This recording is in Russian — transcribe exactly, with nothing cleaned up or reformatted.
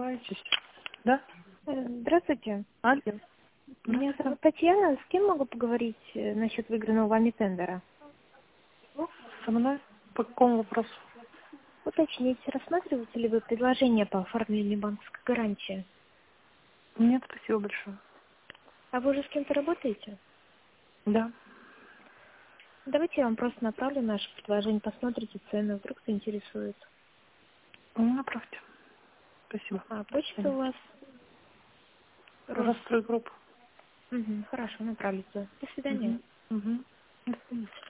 ошибаетесь. Да? Э, Здравствуйте. Алло. Меня зовут Татьяна. С кем могу поговорить э, насчет выигранного вами тендера? Со мной? По какому вопросу? Уточните, рассматриваете ли вы предложение по оформлению банковской гарантии? Нет, спасибо большое. А вы уже с кем-то работаете? Да. Давайте я вам просто направлю наше предложение, посмотрите цены, вдруг заинтересует. Ну, направьте. Спасибо. А почта у вас? Рос. Расстрой группу. Угу, хорошо, направлю туда. До свидания. Угу. Угу. До свидания.